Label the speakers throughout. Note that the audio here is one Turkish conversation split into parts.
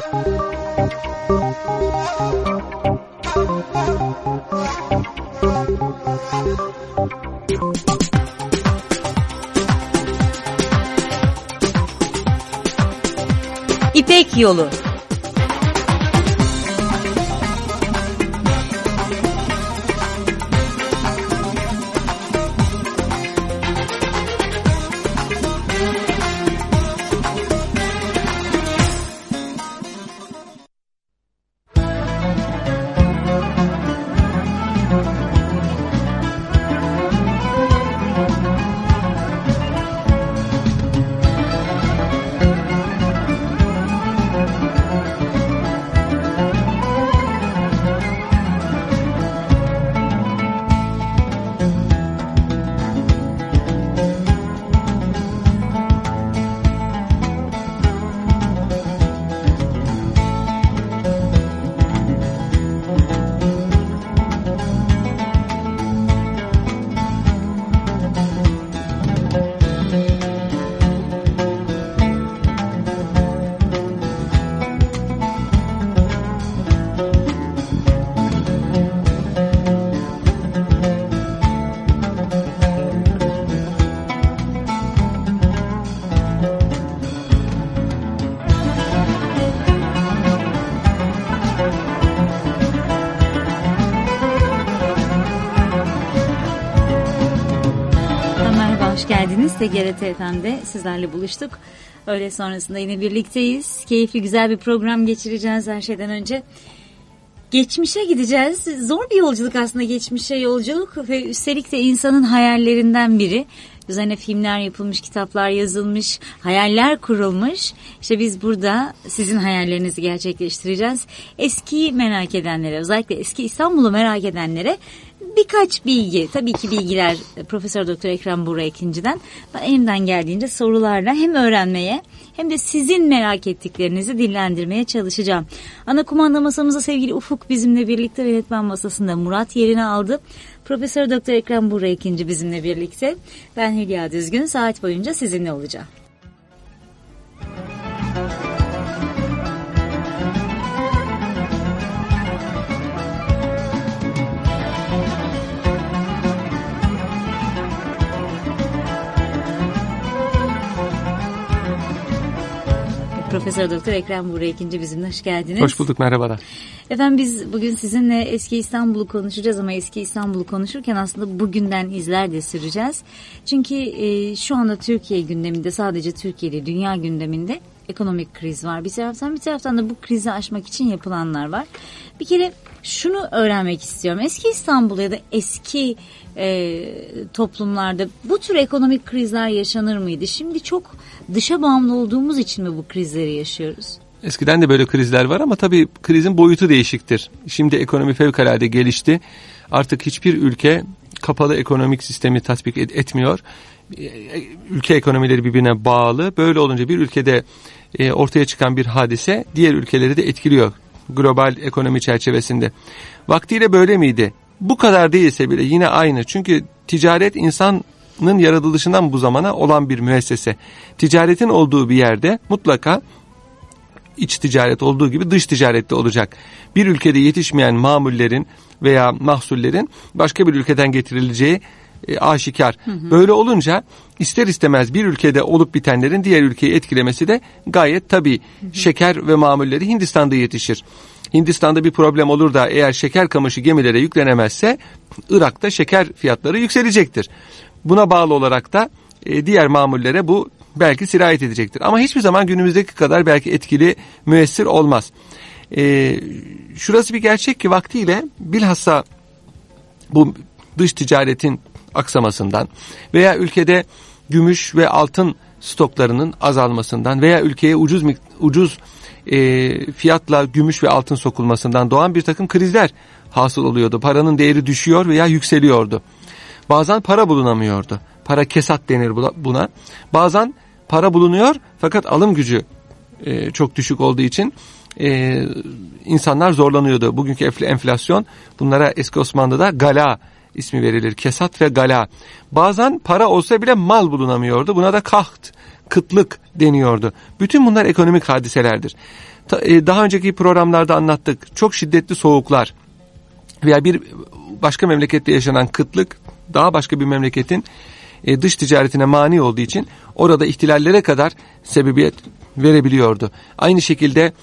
Speaker 1: İpek Yolu. TGRT FM'de sizlerle buluştuk. Öğle sonrasında yine birlikteyiz. Keyifli güzel bir program geçireceğiz her şeyden önce. Geçmişe gideceğiz. Zor bir yolculuk aslında geçmişe yolculuk ve üstelik de insanın hayallerinden biri. Üzerine filmler yapılmış, kitaplar yazılmış, hayaller kurulmuş. İşte biz burada sizin hayallerinizi gerçekleştireceğiz. Eskiyi merak edenlere, özellikle eski İstanbul'u merak edenlere birkaç bilgi, tabii ki bilgiler Profesör Doktor Ekrem Buğra Ekinci'den. Ben elimden geldiğince sorularla hem öğrenmeye hem de sizin merak ettiklerinizi dillendirmeye çalışacağım. Ana kumanda masamızda sevgili Ufuk bizimle birlikte, yönetmen masasında Murat yerini aldı. Profesör Doktor Ekrem Buğra Ekinci bizimle birlikte. Ben Hülya Düzgün, saat boyunca sizinle olacağım. Profesör Doktor Ekrem Buğra Ekinci bizimle, hoş geldiniz.
Speaker 2: Hoş bulduk, merhabalar.
Speaker 1: Efendim biz bugün sizinle eski İstanbul'u konuşacağız ama eski İstanbul'u konuşurken aslında bugünden izler de süreceğiz. Çünkü şu anda Türkiye gündeminde, sadece Türkiye'de, dünya gündeminde ekonomik kriz var. Bir taraftan da bu krizi aşmak için yapılanlar var. Bir kere şunu öğrenmek istiyorum. Eski İstanbul ya da eski toplumlarda bu tür ekonomik krizler yaşanır mıydı? Şimdi çok dışa bağımlı olduğumuz için mi bu krizleri yaşıyoruz?
Speaker 2: Eskiden de böyle krizler var ama tabii krizin boyutu değişiktir. Şimdi ekonomi fevkalade gelişti. Artık hiçbir ülke kapalı ekonomik sistemi tatbik etmiyor. Ülke ekonomileri birbirine bağlı. Böyle olunca bir ülkede ortaya çıkan bir hadise diğer ülkeleri de etkiliyor. Global ekonomi çerçevesinde. Vaktiyle böyle miydi? Bu kadar değilse bile yine aynı. Çünkü ticaret insanın yaratılışından bu zamana olan bir müessese. Ticaretin olduğu bir yerde mutlaka iç ticaret olduğu gibi dış ticarette olacak. Bir ülkede yetişmeyen mamullerin veya mahsullerin başka bir ülkeden getirileceği aşikar. Böyle olunca ister istemez bir ülkede olup bitenlerin diğer ülkeyi etkilemesi de gayet tabii. Şeker ve mamulleri Hindistan'da yetişir. Hindistan'da bir problem olur da eğer şeker kamışı gemilere yüklenemezse Irak'ta şeker fiyatları yükselecektir. Buna bağlı olarak da diğer mamullere bu belki sirayet edecektir. Ama hiçbir zaman günümüzdeki kadar belki etkili, müessir olmaz. Şurası bir gerçek ki vaktiyle bilhassa bu dış ticaretin aksamasından veya ülkede gümüş ve altın stoklarının azalmasından veya ülkeye ucuz fiyatla gümüş ve altın sokulmasından doğan bir takım krizler hasıl oluyordu. Paranın değeri düşüyor veya yükseliyordu. Bazen para bulunamıyordu. Para kesat denir buna. Bazen para bulunuyor fakat alım gücü çok düşük olduğu için insanlar zorlanıyordu. Bugünkü enflasyon, bunlara eski Osmanlı'da gala ismi verilir. Kesat ve gala. Bazen para olsa bile mal bulunamıyordu. Buna da kaht, kıtlık deniyordu. Bütün bunlar ekonomik hadiselerdir. Daha önceki programlarda anlattık. Çok şiddetli soğuklar veya bir başka memlekette yaşanan kıtlık daha başka bir memleketin dış ticaretine mani olduğu için orada ihtilallere kadar sebebiyet verebiliyordu. Aynı şekilde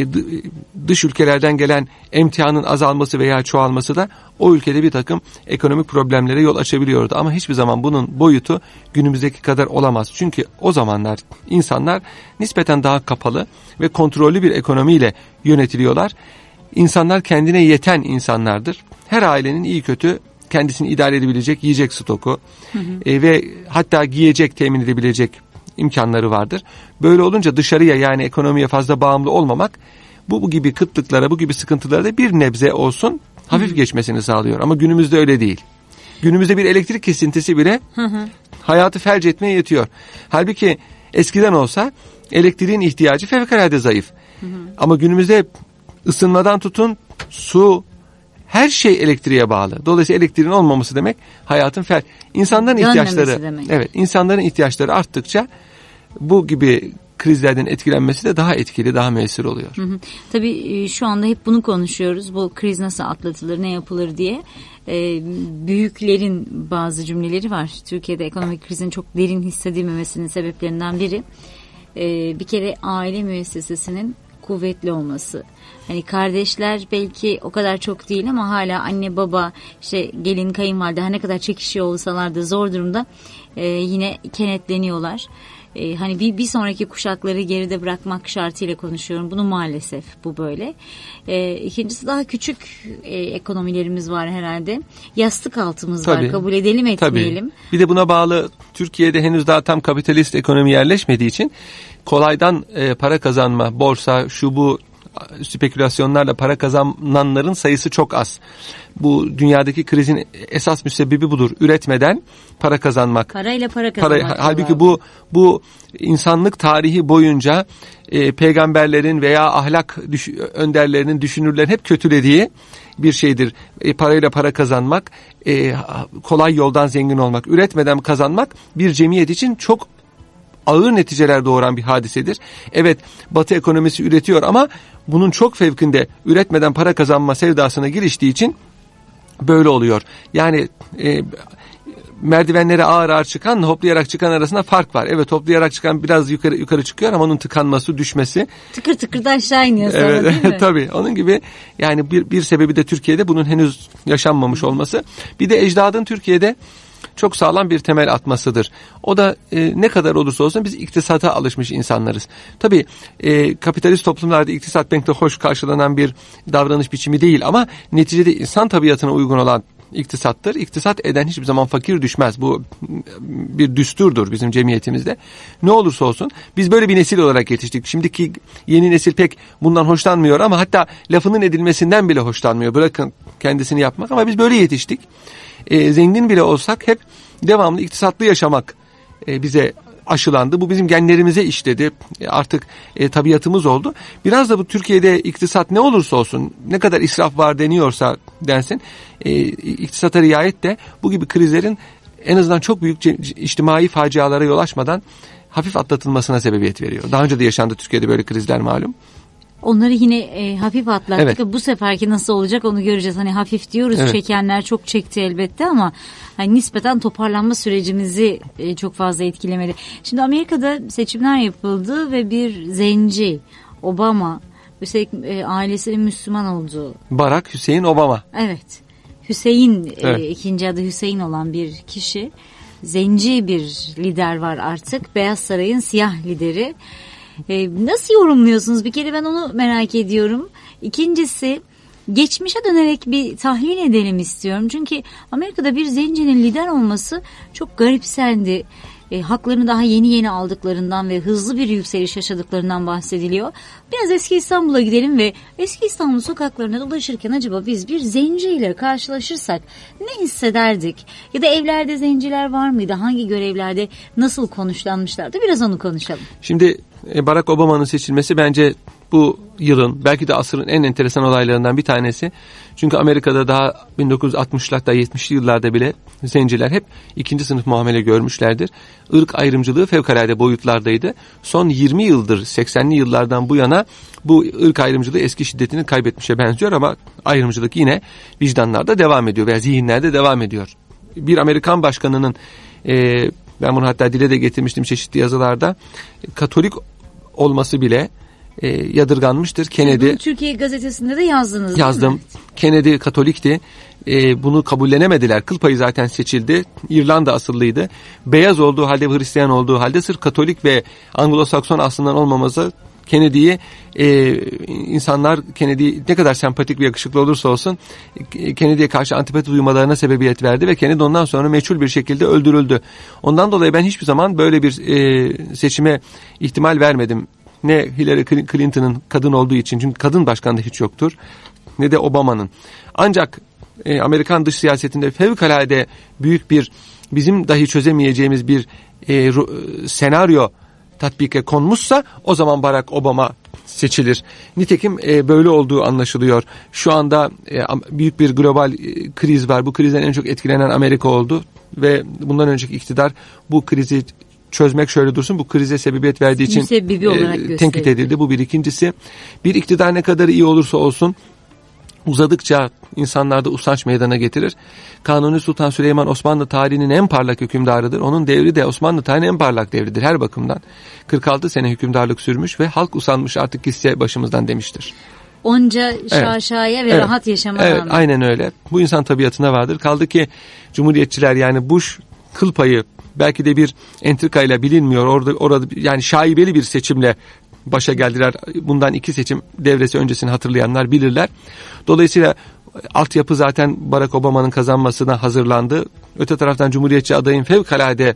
Speaker 2: dış ülkelerden gelen emtianın azalması veya çoğalması da o ülkede bir takım ekonomik problemlere yol açabiliyordu. Ama hiçbir zaman bunun boyutu günümüzdeki kadar olamaz. Çünkü o zamanlar insanlar nispeten daha kapalı ve kontrollü bir ekonomiyle yönetiliyorlar. İnsanlar kendine yeten insanlardır. Her ailenin iyi kötü kendisini idare edebilecek yiyecek stoku ve hatta giyecek temin edebilecek imkanları vardır. Böyle olunca dışarıya yani ekonomiye fazla bağımlı olmamak bu gibi kıtlıklara, bu gibi sıkıntılara da bir nebze olsun hafif geçmesini sağlıyor. Ama günümüzde öyle değil. Günümüzde bir elektrik kesintisi bile hayatı felç etmeye yetiyor. Halbuki eskiden olsa elektriğin ihtiyacı fevkalade zayıf. Ama günümüzde ısınmadan tutun su, her şey elektriğe bağlı. Dolayısıyla elektriğin olmaması demek hayatın insanların ihtiyaçları
Speaker 1: demek.
Speaker 2: Evet, insanların ihtiyaçları arttıkça bu gibi krizlerden etkilenmesi de daha etkili, daha müessir oluyor.
Speaker 1: Tabii şu anda hep bunu konuşuyoruz. Bu kriz nasıl atlatılır, ne yapılır diye. Büyüklerin bazı cümleleri var. Türkiye'de ekonomik krizin çok derin hissedilmemesinin sebeplerinden biri. Bir kere aile müessesesinin kuvvetli olması. Hani kardeşler belki o kadar çok değil ama hala anne baba işte gelin kayınvalide her ne kadar çekişiyor olsalar da zor durumda yine kenetleniyorlar. Hani bir sonraki kuşakları geride bırakmak şartıyla konuşuyorum. Bunu maalesef bu böyle. İkincisi daha küçük ekonomilerimiz var herhalde. Yastık altımız var. Kabul edelim etmeyelim.
Speaker 2: Tabii. Bir de buna bağlı Türkiye'de henüz daha tam kapitalist ekonomi yerleşmediği için kolaydan para kazanma, borsa, şu bu spekülasyonlarla para kazananların sayısı çok az. Bu dünyadaki krizin esas müsebbibi budur. Üretmeden para kazanmak.
Speaker 1: Parayla para kazanmak.
Speaker 2: Halbuki bu insanlık tarihi boyunca peygamberlerin veya ahlak önderlerinin, düşünürlerin hep kötülediği bir şeydir. Parayla para kazanmak, kolay yoldan zengin olmak, üretmeden kazanmak bir cemiyet için çok ağır neticeler doğuran bir hadisedir. Evet, Batı ekonomisi üretiyor ama bunun çok fevkinde üretmeden para kazanma sevdasına giriştiği için böyle oluyor. Yani merdivenlere ağır ağır çıkanla hoplayarak çıkan arasında fark var. Evet, hoplayarak çıkan biraz yukarı çıkıyor ama onun tıkanması, düşmesi.
Speaker 1: Tıkır tıkır da aşağı iniyor sonra,
Speaker 2: evet,
Speaker 1: değil mi?
Speaker 2: Tabii. Onun gibi yani bir sebebi de Türkiye'de bunun henüz yaşanmamış olması. Bir de ecdadın Türkiye'de çok sağlam bir temel atmasıdır. O da ne kadar olursa olsun biz iktisata alışmış insanlarız. Tabii kapitalist toplumlarda iktisat pek de hoş karşılanan bir davranış biçimi değil ama neticede insan tabiatına uygun olan iktisattır. İktisat eden hiçbir zaman fakir düşmez. Bu bir düsturdur bizim cemiyetimizde. Ne olursa olsun biz böyle bir nesil olarak yetiştik. Şimdiki yeni nesil pek bundan hoşlanmıyor ama hatta lafının edilmesinden bile hoşlanmıyor. Bırakın kendisini yapmak ama biz böyle yetiştik. Zengin bile olsak hep devamlı iktisatlı yaşamak bize aşılandı. Bu bizim genlerimize işledi. Artık tabiatımız oldu. Biraz da bu Türkiye'de iktisat ne olursa olsun, ne kadar israf var deniyorsa densin, iktisata riayet de bu gibi krizlerin en azından çok büyük içtimai facialara yol açmadan hafif atlatılmasına sebebiyet veriyor. Daha önce de yaşandı Türkiye'de böyle krizler malum.
Speaker 1: Onları yine hafif atlattık. Evet. Bu seferki nasıl olacak onu göreceğiz. Hani hafif diyoruz, evet. Çekenler çok çekti elbette ama hani nispeten toparlanma sürecimizi çok fazla etkilemedi. Şimdi Amerika'da seçimler yapıldı ve bir zenci Obama, üstelik ailesinin Müslüman olduğu.
Speaker 2: Barack Hüseyin Obama.
Speaker 1: Evet. Hüseyin, evet. İkinci adı Hüseyin olan bir kişi. Zenci bir lider var artık. Beyaz Saray'ın siyah lideri. Nasıl yorumluyorsunuz? Bir kere ben onu merak ediyorum. İkincisi, geçmişe dönerek bir tahlil edelim istiyorum. Çünkü Amerika'da bir zencinin lider olması çok garipsendi. Haklarını daha yeni aldıklarından ve hızlı bir yükseliş yaşadıklarından bahsediliyor. Biraz eski İstanbul'a gidelim ve eski İstanbul sokaklarına dolaşırken acaba biz bir zenciyle karşılaşırsak ne hissederdik? Ya da evlerde zenciler var mıydı? Hangi görevlerde nasıl konuşlanmışlardı? Biraz onu konuşalım.
Speaker 2: Şimdi Barack Obama'nın seçilmesi bence bu yılın, belki de asırın en enteresan olaylarından bir tanesi. Çünkü Amerika'da daha 1960'larda 70'li yıllarda bile zenciler hep ikinci sınıf muamele görmüşlerdir. Irk ayrımcılığı fevkalade boyutlardaydı. Son 20 yıldır, 80'li yıllardan bu yana bu ırk ayrımcılığı eski şiddetini kaybetmişe benziyor ama ayrımcılık yine vicdanlarda devam ediyor veya zihinlerde devam ediyor. Bir Amerikan başkanının, ben bunu hatta dile de getirmiştim çeşitli yazılarda, Katolik olması bile yadırganmıştır. Kennedy,
Speaker 1: Türkiye gazetesinde de yazdınız.
Speaker 2: Yazdım. Kennedy Katolikti. Bunu kabullenemediler. Kıl payı zaten seçildi. İrlanda asıllıydı. Beyaz olduğu halde, Hristiyan olduğu halde sırf Katolik ve Anglo-Sakson aslından olmaması Kennedy'yi, insanlar Kennedy ne kadar sempatik ve yakışıklı olursa olsun Kennedy'ye karşı antipati duymalarına sebebiyet verdi ve Kennedy ondan sonra meçhul bir şekilde öldürüldü. Ondan dolayı ben hiçbir zaman böyle bir seçime ihtimal vermedim. Ne Hillary Clinton'ın kadın olduğu için, çünkü kadın başkan da hiç yoktur, ne de Obama'nın. Ancak Amerikan dış siyasetinde fevkalade büyük bir, bizim dahi çözemeyeceğimiz bir senaryo tatbike konmuşsa o zaman Barack Obama seçilir. Nitekim böyle olduğu anlaşılıyor. Şu anda büyük bir global kriz var. Bu krizden en çok etkilenen Amerika oldu ve bundan önceki iktidar bu krizi çözmek, şöyle dursun, bu krize sebebiyet verdiği için tenkit edildi. Bu bir. İkincisi, bir iktidar ne kadar iyi olursa olsun uzadıkça insanlarda usanç meydana getirir. Kanuni Sultan Süleyman Osmanlı tarihinin en parlak hükümdarıdır. Onun devri de Osmanlı tarihinin en parlak devridir her bakımdan. 46 sene hükümdarlık sürmüş ve halk usanmış, artık gitse başımızdan demiştir.
Speaker 1: Onca şaşaya ve rahat yaşama rağmen.
Speaker 2: Evet, aynen öyle. Bu insan tabiatına vardır. Kaldı ki Cumhuriyetçiler, yani Bush kıl payı belki de bir entrikayla bilinmiyor. Orada yani şaibeli bir seçimle başa geldiler. Bundan 2 seçim devresi öncesini hatırlayanlar bilirler. Dolayısıyla altyapı zaten Barack Obama'nın kazanmasına hazırlandı. Öte taraftan Cumhuriyetçi adayın fevkalade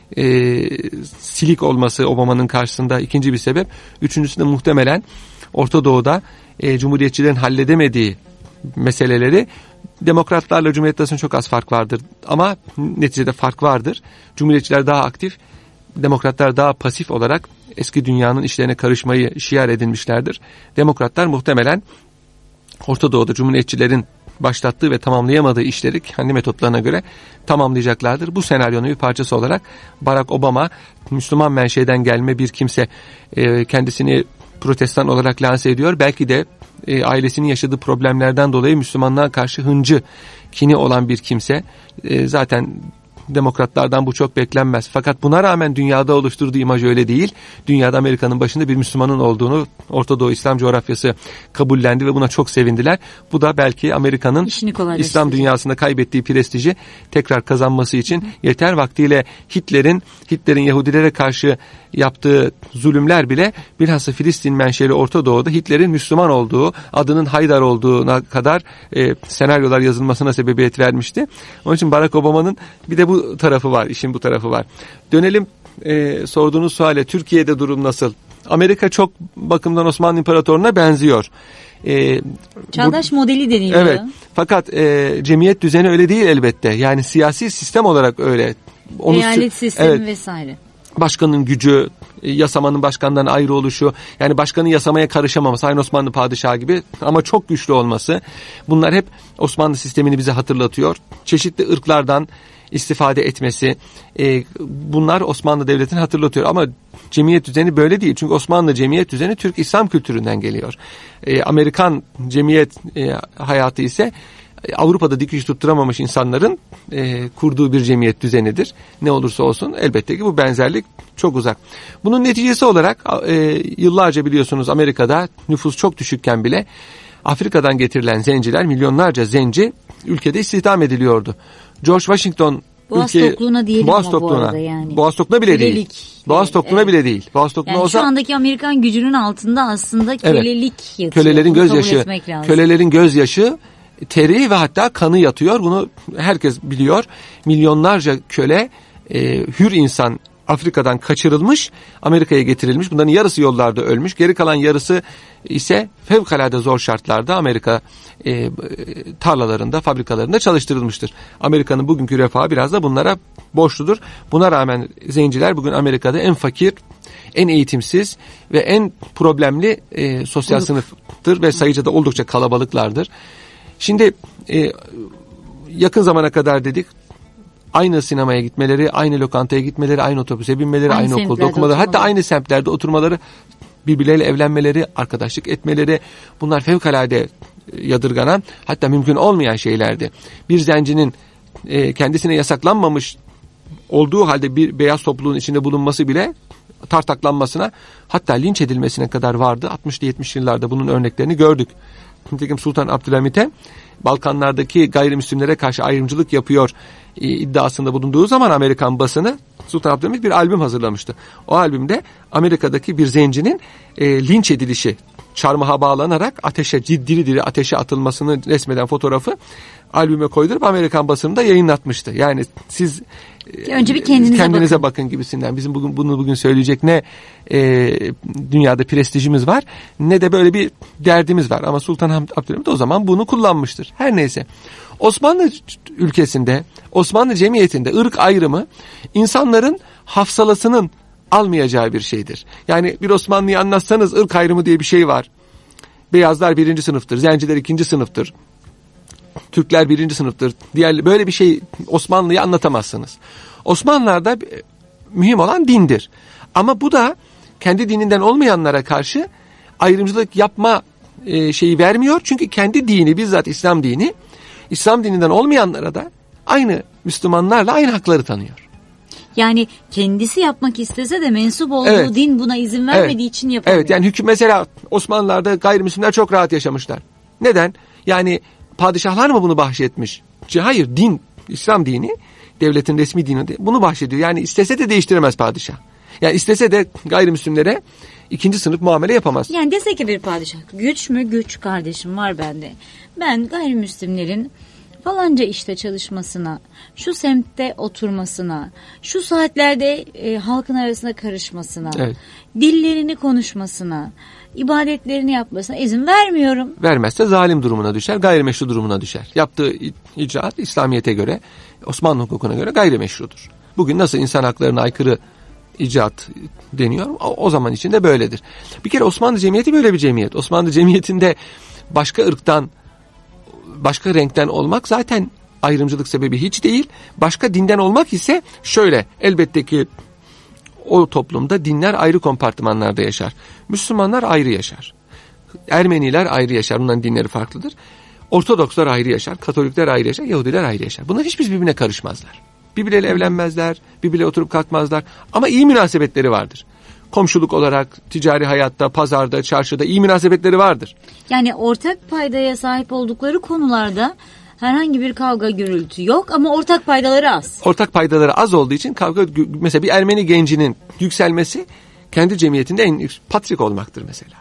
Speaker 2: silik olması Obama'nın karşısında ikinci bir sebep. Üçüncüsü de muhtemelen Orta Doğu'da Cumhuriyetçilerin halledemediği meseleleri, demokratlarla Cumhuriyetler arasında çok az fark vardır. Ama neticede fark vardır. Cumhuriyetçiler daha aktif, demokratlar daha pasif olarak eski dünyanın işlerine karışmayı şiar edinmişlerdir. Demokratlar muhtemelen Orta Doğu'da Cumhuriyetçilerin başlattığı ve tamamlayamadığı işleri kendi metotlarına göre tamamlayacaklardır. Bu senaryonun bir parçası olarak Barack Obama, Müslüman menşeden gelme bir kimse, kendisini Protestan olarak lanse ediyor. Belki de ailesinin yaşadığı problemlerden dolayı Müslümanlığa karşı hıncı, kini olan bir kimse. Zaten demokratlardan bu çok beklenmez. Fakat buna rağmen dünyada oluşturduğu imaj öyle değil. Dünyada Amerika'nın başında bir Müslümanın olduğunu Orta Doğu İslam coğrafyası kabullendi ve buna çok sevindiler. Bu da belki Amerika'nın İslam dünyasında kaybettiği prestiji tekrar kazanması için yeter. Vaktiyle Hitler'in Yahudilere karşı yaptığı zulümler bile bilhassa Filistin menşeli Orta Doğu'da Hitler'in Müslüman olduğu, adının Haydar olduğuna kadar senaryolar yazılmasına sebebiyet vermişti. Onun için Barack Obama'nın bir de bu tarafı var, işin bu tarafı var. Dönelim sorduğunuz suale, Türkiye'de durum nasıl? Amerika çok bakımdan Osmanlı İmparatorluğu'na benziyor.
Speaker 1: Çağdaş modeli deniliyor.
Speaker 2: Evet. Fakat cemiyet düzeni öyle değil elbette. Yani siyasi sistem olarak öyle.
Speaker 1: Eyalet sistemi vesaire.
Speaker 2: Başkanın gücü, yasamanın başkandan ayrı oluşu, yani başkanın yasamaya karışamaması, aynı Osmanlı padişahı gibi ama çok güçlü olması, bunlar hep Osmanlı sistemini bize hatırlatıyor. Çeşitli ırklardan istifade etmesi, bunlar Osmanlı Devleti'ni hatırlatıyor. Ama cemiyet düzeni böyle değil. Çünkü Osmanlı cemiyet düzeni Türk İslam kültüründen geliyor. Amerikan cemiyet hayatı ise Avrupa'da dikiş tutturamamış insanların kurduğu bir cemiyet düzenidir. Ne olursa olsun elbette ki bu benzerlik çok uzak. Bunun neticesi olarak yıllarca biliyorsunuz Amerika'da nüfus çok düşükken bile Afrika'dan getirilen zenciler, milyonlarca zenci ülkede istihdam ediliyordu. George Washington
Speaker 1: Boğaz tokluğuna diyelim ama bu arada yani.
Speaker 2: Boğaz tokluğuna bile değil. Boğaz tokluğuna bile değil. Boğaz tokluğuna
Speaker 1: yani
Speaker 2: olsa,
Speaker 1: şu andaki Amerikan gücünün altında aslında kölelik yatıyor.
Speaker 2: Kölelerin gözyaşı, teri ve hatta kanı yatıyor. Bunu herkes biliyor. Milyonlarca köle hür insan Afrika'dan kaçırılmış, Amerika'ya getirilmiş. Bunların yarısı yollarda ölmüş. Geri kalan yarısı ise fevkalade zor şartlarda Amerika tarlalarında, fabrikalarında çalıştırılmıştır. Amerika'nın bugünkü refahı biraz da bunlara borçludur. Buna rağmen zenciler bugün Amerika'da en fakir, en eğitimsiz ve en problemli sosyal sınıftır ve sayıca da oldukça kalabalıklardır. Şimdi yakın zamana kadar dedik, aynı sinemaya gitmeleri, aynı lokantaya gitmeleri, aynı otobüse binmeleri, aynı okulda okumaları, hatta aynı semtlerde oturmaları, birbirleriyle evlenmeleri, arkadaşlık etmeleri, bunlar fevkalade yadırganan, hatta mümkün olmayan şeylerdi. Bir zencinin kendisine yasaklanmamış olduğu halde bir beyaz topluluğun içinde bulunması bile tartaklanmasına, hatta linç edilmesine kadar vardı. 60'lı 70'li yıllarda bunun örneklerini gördük. Nitekim Sultan Abdülhamit'e Balkanlardaki gayrimüslimlere karşı ayrımcılık yapıyor iddiasında bulunduğu zaman Amerikan basını, Sultan Abdülhamit bir albüm hazırlamıştı. O albümde Amerika'daki bir zencinin linç edilişi, çarmıha bağlanarak ateşe, diri ateşe atılmasını resmeden fotoğrafı albüme koydurup Amerikan basınında yayınlatmıştı. Yani siz
Speaker 1: önce bir
Speaker 2: kendinize bakın gibisinden. Bizim bugün söyleyecek ne dünyada prestijimiz var, ne de böyle bir derdimiz var. Ama Sultan Abdülhamit o zaman bunu kullanmıştır. Her neyse. Osmanlı ülkesinde, Osmanlı cemiyetinde ırk ayrımı insanların hafsalasının almayacağı bir şeydir. Yani bir Osmanlı'yı anlatsanız ırk ayrımı diye bir şey var. Beyazlar 1. sınıftır, zenciler 2. sınıftır. Türkler 1. sınıftır. Böyle bir şey Osmanlı'yı anlatamazsınız. Osmanlılar'da mühim olan dindir. Ama bu da kendi dininden olmayanlara karşı ayrımcılık yapma şeyi vermiyor. Çünkü kendi dini, bizzat İslam dini, İslam dininden olmayanlara da aynı Müslümanlarla aynı hakları tanıyor.
Speaker 1: Yani kendisi yapmak istese de mensup olduğu din buna izin vermediği için yapamıyor.
Speaker 2: Evet, yani mesela Osmanlılar'da gayrimüslimler çok rahat yaşamışlar. Neden? Yani padişahlar mı bunu bahşetmiş? Hayır, din, İslam dini, devletin resmi dini bunu bahşediyor. Yani istese de değiştiremez padişah. Yani istese de gayrimüslimlere 2. sınıf muamele yapamaz.
Speaker 1: Yani dese ki bir padişah, güç mü? Güç kardeşim var bende. Ben gayrimüslimlerin falanca işte çalışmasına, şu semtte oturmasına, şu saatlerde halkın arasında karışmasına, dillerini konuşmasına, ibadetlerini yapmasına izin vermiyorum.
Speaker 2: Vermezse zalim durumuna düşer, gayrimeşru durumuna düşer. Yaptığı icraat İslamiyet'e göre, Osmanlı hukukuna göre gayrimeşrudur. Bugün nasıl insan haklarına aykırı icraat deniyor, o zaman için de böyledir. Bir kere Osmanlı cemiyeti böyle bir cemiyet. Osmanlı cemiyetinde başka ırktan, başka renkten olmak zaten ayrımcılık sebebi hiç değil. Başka dinden olmak ise şöyle, elbette ki o toplumda dinler ayrı kompartımanlarda yaşar. Müslümanlar ayrı yaşar. Ermeniler ayrı yaşar. Bunların dinleri farklıdır. Ortodokslar ayrı yaşar. Katolikler ayrı yaşar. Yahudiler ayrı yaşar. Bunlar hiçbir birbirine karışmazlar. Birbirleriyle evlenmezler. Birbirleriyle oturup kalkmazlar. Ama iyi münasebetleri vardır. Komşuluk olarak, ticari hayatta, pazarda, çarşıda iyi münasebetleri vardır.
Speaker 1: Yani ortak paydaya sahip oldukları konularda herhangi bir kavga, gürültü yok ama ortak paydaları az.
Speaker 2: Ortak paydaları az olduğu için kavga, mesela bir Ermeni gencinin yükselmesi kendi cemiyetinde en patrik olmaktır mesela.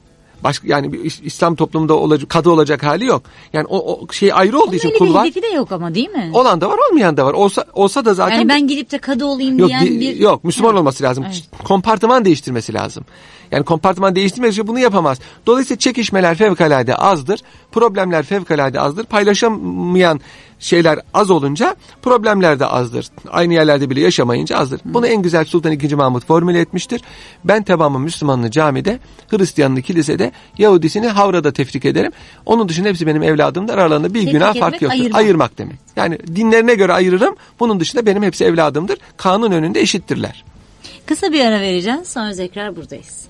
Speaker 2: Yani bir İslam toplumunda kadı olacak hali yok. Yani o şey ayrı olduğu için kul var.
Speaker 1: Hedefi de yok ama, değil mi?
Speaker 2: Olan da var, olmayan da var. Olsa da zaten.
Speaker 1: Yani ben gidip de kadı olayım diyen bir.
Speaker 2: Yok, Müslüman olması lazım. Evet. Kompartıman değiştirmesi lazım. Yani kompartıman değiştirmek için bunu yapamaz. Dolayısıyla çekişmeler fevkalade azdır. Problemler fevkalade azdır. Paylaşamayan şeyler az olunca problemler de azdır. Aynı yerlerde bile yaşamayınca azdır. Bunu en güzel Sultan II. Mahmut formüle etmiştir. Ben tamamı Müslümanını camide, Hristiyanını kilisede, Yahudisini havrada tefrik ederim. Onun dışında hepsi benim evladımdır. Aralarında bir günah fark yoktur. Ayırmak demek. Yani dinlerine göre ayırırım. Bunun dışında benim hepsi evladımdır. Kanun önünde eşittirler.
Speaker 1: Kısa bir ara vereceğiz. Sonra tekrar buradayız.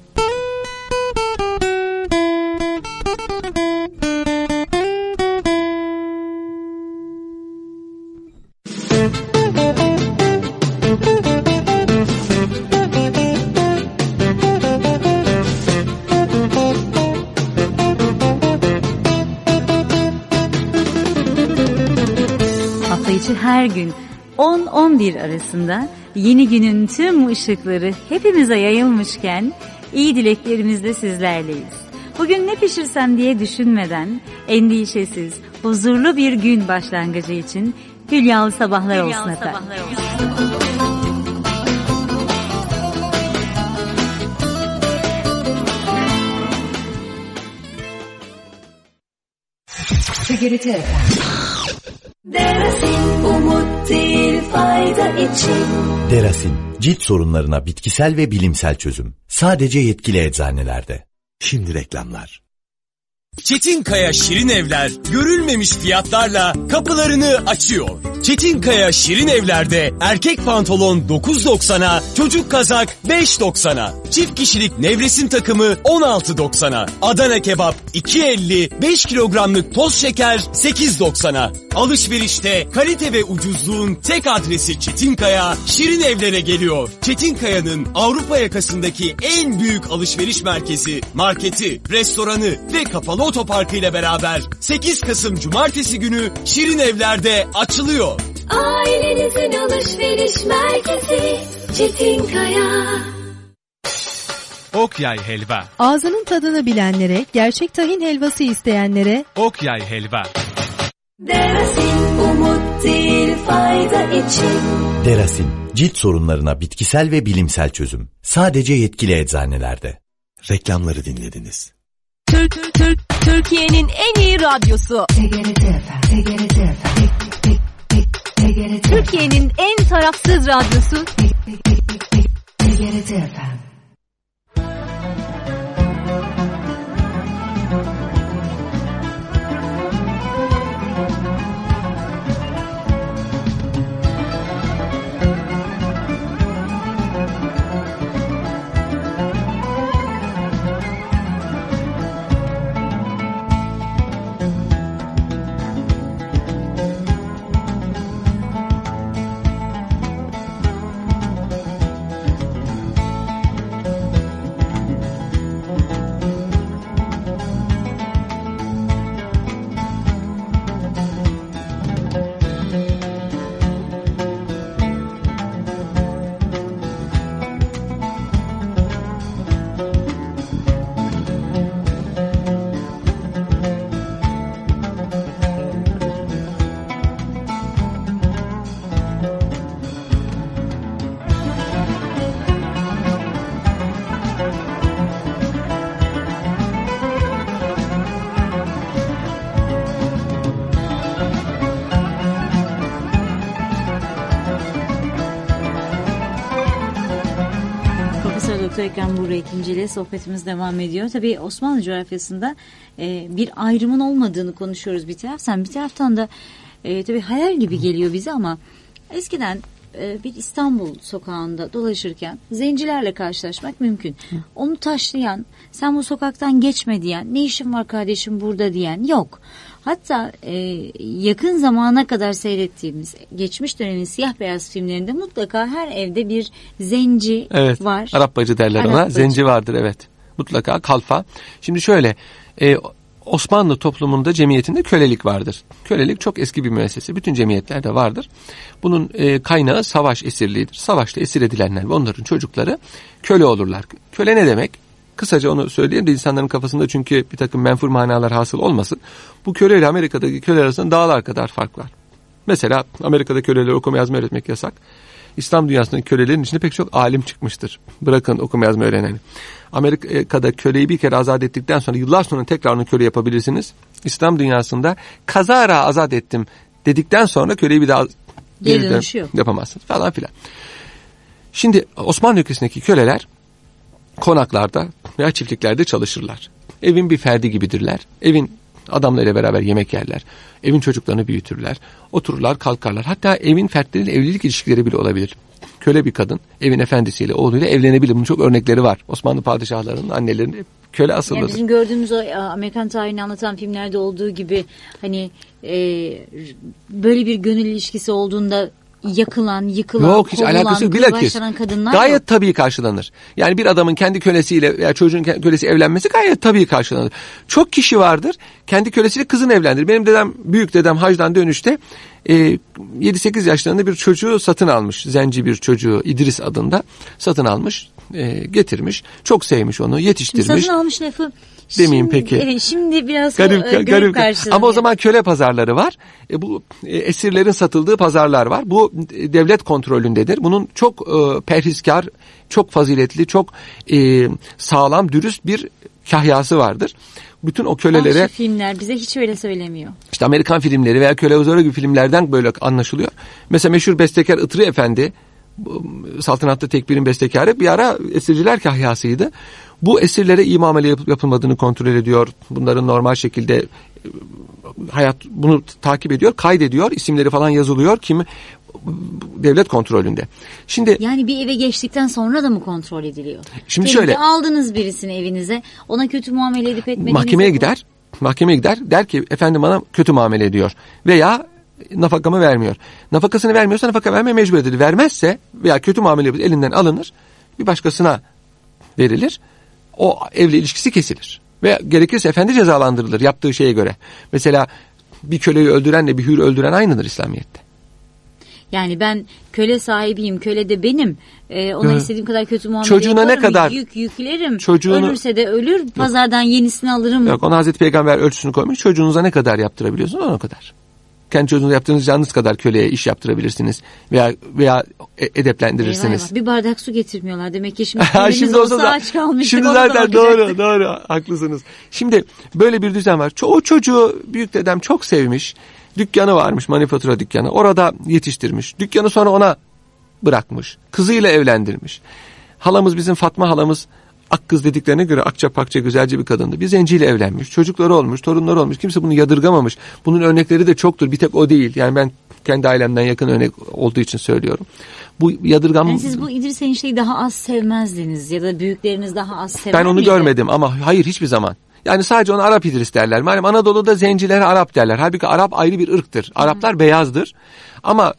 Speaker 1: Her gün 10-11 arasında yeni günün tüm ışıkları hepimize yayılmışken iyi dileklerimizle sizlerleyiz. Bugün ne pişirsem diye düşünmeden endişesiz, huzurlu bir gün başlangıcı için Hülyalı sabahlar olsun efendim.
Speaker 3: TGRT FM. Derasin umut değil fayda için.
Speaker 4: Derasin, cilt sorunlarına bitkisel ve bilimsel çözüm. Sadece yetkili eczanelerde. Şimdi reklamlar.
Speaker 5: Çetinkaya Şirin Evler görülmemiş fiyatlarla kapılarını açıyor. Çetinkaya Şirin Evler'de erkek pantolon 9.90'a, çocuk kazak 5.90'a, çift kişilik nevresim takımı 16.90'a, Adana kebap 2.50, 5 kilogramlık toz şeker 8.90'a. Alışverişte kalite ve ucuzluğun tek adresi Çetinkaya Şirin Evler'e geliyor. Çetinkaya'nın Avrupa yakasındaki en büyük alışveriş merkezi, marketi, restoranı ve kapalı otoparkı ile beraber 8 Kasım Cumartesi günü Şirin Evler'de açılıyor.
Speaker 3: Ailenizin alışveriş merkezi Çetinkaya.
Speaker 6: Okyay helva.
Speaker 7: Ağzının tadını bilenlere, gerçek tahin helvası isteyenlere
Speaker 6: Okyay helva.
Speaker 3: Derasin umut değil fayda için.
Speaker 4: Derasin, cilt sorunlarına bitkisel ve bilimsel çözüm. Sadece yetkili eczanelerde. Reklamları dinlediniz.
Speaker 7: Türkiye'nin en iyi radyosu.
Speaker 3: TGRT FM. TGRT FM.
Speaker 7: Türkiye'nin en tarafsız radyosu.
Speaker 3: TGRT FM.
Speaker 1: Doktor Ekrem Buğra ikinci ile sohbetimiz devam ediyor. Tabii Osmanlı coğrafyasında bir ayrımın olmadığını konuşuyoruz bir taraftan. Bir taraftan da tabii hayal gibi geliyor bize ama eskiden bir İstanbul sokağında dolaşırken zencilerle karşılaşmak mümkün. Onu taşlayan, sen bu sokaktan geçme diyen, ne işin var kardeşim burada diyen yok. Hatta yakın zamana kadar seyrettiğimiz geçmiş dönemin siyah beyaz filmlerinde mutlaka her evde bir zenci var.
Speaker 2: Arap bacı derler ona. Bacı. Zenci vardır, evet. Mutlaka kalfa. Şimdi şöyle, Osmanlı toplumunda, cemiyetinde kölelik vardır. Kölelik çok eski bir müessese. Bütün cemiyetlerde vardır. Bunun kaynağı savaş esirliğidir. Savaşta esir edilenler ve onların çocukları köle olurlar. Köle ne demek? Kısaca onu söyleyeyim de insanların kafasında çünkü bir takım menfur manalar hasıl olmasın. Bu köle ile Amerika'daki köle arasında dağlar kadar fark var. Mesela Amerika'da köleler okuma yazma öğretmek yasak. İslam dünyasındaki kölelerin içinde pek çok alim çıkmıştır. Bırakın okuma yazma öğreneni. Amerika'da köleyi bir kere azat ettikten sonra yıllar sonra tekrar onu köle yapabilirsiniz. İslam dünyasında kazara azat ettim dedikten sonra köleyi bir daha
Speaker 1: geri dönüşü
Speaker 2: yapamazsınız falan filan. Şimdi Osmanlı ülkesindeki köleler konaklarda veya çiftliklerde çalışırlar. Evin bir ferdi gibidirler. Evin adamlarıyla beraber yemek yerler. Evin çocuklarını büyütürler. Otururlar, kalkarlar. Hatta evin fertleriyle evlilik ilişkileri bile olabilir. Köle bir kadın evin efendisiyle, oğluyla evlenebilir. Bunun çok örnekleri var. Osmanlı padişahlarının annelerinin köle asıllıdır.
Speaker 1: Yani bizim gördüğümüz o Amerikan tarihini anlatan filmlerde olduğu gibi hani böyle bir gönül ilişkisi olduğunda yakılan, yıkılan,
Speaker 2: yok, hiç alakası yok. Bilakis gayet
Speaker 1: yok.
Speaker 2: Tabii karşılanır. Yani bir adamın kendi kölesiyle veya çocuğun kölesi evlenmesi gayet tabii karşılanır. Çok kişi vardır kendi kölesiyle kızını evlendirir. Benim dedem, büyük dedem hacdan dönüşte 7-8 yaşlarında bir çocuğu satın almış. Zenci bir çocuğu, İdris adında satın almış, getirmiş. Çok sevmiş onu, yetiştirmiş.
Speaker 1: Şimdi satın almış lafı
Speaker 2: demeyeyim peki.
Speaker 1: Evet, şimdi biraz
Speaker 2: garip
Speaker 1: karşılanıyor.
Speaker 2: Ama o zaman köle pazarları var. Bu esirlerin satıldığı pazarlar var. Bu devlet kontrolündedir. Bunun çok perhiskar, çok faziletli, çok sağlam, dürüst bir kahyası vardır. bütün o kölelere...
Speaker 1: Vahşi filmler bize hiç öyle söylemiyor.
Speaker 2: İşte Amerikan filmleri veya Köle Ozora gibi filmlerden böyle anlaşılıyor. Mesela meşhur bestekar Itri Efendi, Saltanatlı Tekbir'in bestekarı, bir ara esirciler kahyasıydı. Bu esirlere iyi muamele yapılmadığını kontrol ediyor. Bunların normal şekilde hayat bunu takip ediyor, kaydediyor, isimleri falan yazılıyor. Kimi devlet kontrolünde. Şimdi
Speaker 1: yani bir eve geçtikten sonra da mı kontrol ediliyor?
Speaker 2: Şimdi şöyle,
Speaker 1: aldınız birisini evinize, ona kötü muamele edip etmediğinizi
Speaker 2: mahkemeye gider, der ki efendim bana kötü muamele ediyor veya nafakamı vermiyor. Nafakasını vermiyorsa nafaka vermeye mecbur edilir. Vermezse veya kötü muamele elinden alınır, bir başkasına verilir. O evle ilişkisi kesilir. Ve gerekirse efendi cezalandırılır yaptığı şeye göre. Mesela bir köleyi öldürenle bir hür öldüren aynıdır İslamiyet'te.
Speaker 1: Yani ben köle sahibiyim, köle de benim. Ona istediğim kadar kötü muamele
Speaker 2: çocuğuna
Speaker 1: yaparım,
Speaker 2: ne kadar
Speaker 1: yüklerim.
Speaker 2: Çocuğunu,
Speaker 1: ölürse de ölür, pazardan yenisini alırım.
Speaker 2: Yok, ona Hazreti Peygamber ölçüsünü koymuş. Çocuğunuza ne kadar yaptırabiliyorsunuz ona kadar. Kendi çocuğunuza yaptığınız canınız kadar köleye iş yaptırabilirsiniz veya edeplendirirsiniz.
Speaker 1: Eyvah, bir bardak su getirmiyorlar demek ki şimdi olsa aç kalmıştık.
Speaker 2: Şimdi zaten doğru haklısınız. Şimdi böyle bir düzen var. O çocuğu büyük dedem çok sevmiş. Dükkanı varmış, manifatura dükkanı. Orada yetiştirmiş. Dükkanı sonra ona bırakmış. Kızıyla evlendirmiş. Halamız, bizim Fatma halamız, Akkız dediklerine göre akça pakça güzelce bir kadındı. Bir zenciyle evlenmiş. Çocukları olmuş, torunları olmuş. Kimse bunu yadırgamamış. Bunun örnekleri de çoktur. Bir tek o değil. Yani ben kendi ailemden yakın örnek olduğu için söylüyorum. Bu yadırgam...
Speaker 1: Yani siz bu İdris enişteyi daha az sevmezdiniz ya da büyükleriniz daha az sever
Speaker 2: Ben onu
Speaker 1: miydi?
Speaker 2: görmedim ama hayır, hiçbir zaman. Yani sadece ona Arap İdris derler. Malum Anadolu'da zencilere Arap derler. Halbuki Arap ayrı bir ırktır. Araplar beyazdır. Ama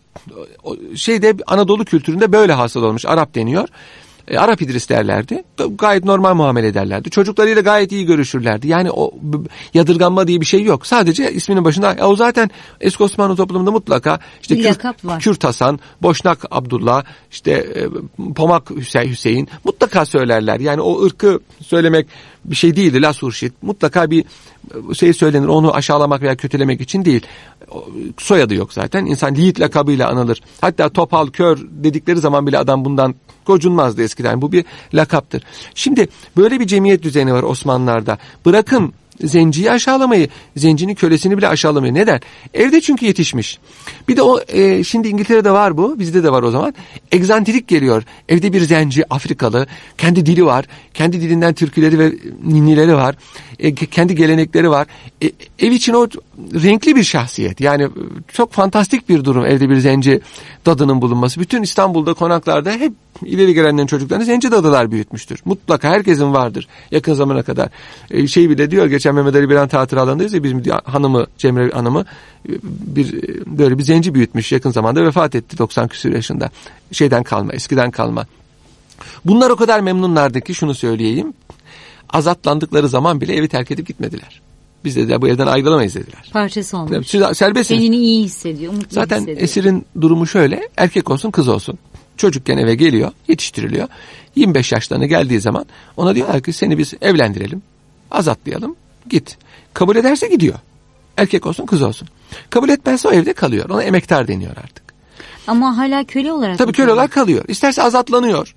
Speaker 2: Anadolu kültüründe böyle hasıl olmuş. Arap deniyor. Arap İdris derlerdi. Gayet normal muamele ederlerdi. Çocuklarıyla gayet iyi görüşürlerdi. Yani o yadırganma diye bir şey yok. Sadece isminin başında o zaten eski Osmanlı toplumunda mutlaka işte Kürt Hasan, Boşnak Abdullah, işte Pomak Hüseyin mutlaka söylerler. Yani o ırkı söylemek bir şey değildir. Las Hurşit. Mutlaka bir şey söylenir. Onu aşağılamak veya kötülemek için değil. Soyadı yok zaten. İnsan yiğit lakabıyla anılır. Hatta topal, kör dedikleri zaman bile adam bundan gocunmazdı eskiden. Bu bir lakaptır. Şimdi böyle bir cemiyet düzeni var Osmanlılar'da. Bırakın zenciyi aşağılamayı, zencinin kölesini bile aşağılamayı. Neden? Evde çünkü yetişmiş. Bir de o şimdi İngiltere'de var bu, bizde de var o zaman. Egzantrik geliyor. Evde bir zenci, Afrikalı, kendi dili var. Kendi dilinden türküleri ve ninnileri var. Kendi gelenekleri var. Ev için o renkli bir şahsiyet. Yani çok fantastik bir durum evde bir zenci dadının bulunması. Bütün İstanbul'da konaklarda hep ileri gelenlerin çocuklarını zenci dadılar büyütmüş,'tür. Mutlaka herkesin vardır yakın zamana kadar. Bile diyor, geçen Mehmet Ali Birant hatıralarındayız ya, bizim hanımı, Cemre hanımı böyle bir zenci büyütmüş, yakın zamanda vefat etti 90 küsur yaşında. Eskiden kalma. Bunlar o kadar memnunlardı ki şunu söyleyeyim. Azatlandıkları zaman bile evi terk edip gitmediler. Biz dediler bu evden ayrılamayız dediler.
Speaker 1: Parçası olmuş.
Speaker 2: Serbestsiniz.
Speaker 1: Kendini iyi hissediyor, mutlu
Speaker 2: zaten
Speaker 1: hissediyor.
Speaker 2: esirin durumu şöyle, erkek olsun kız olsun. Çocukken eve geliyor, yetiştiriliyor. 25 yaşlarına geldiği zaman ona diyorlar ki seni biz evlendirelim, azatlayalım, git. Kabul ederse gidiyor. Erkek olsun kız olsun. Kabul etmezse o evde kalıyor. Ona emektar deniyor artık.
Speaker 1: Ama hala köle olarak.
Speaker 2: Tabii köle olarak kalıyor. İsterse azatlanıyor.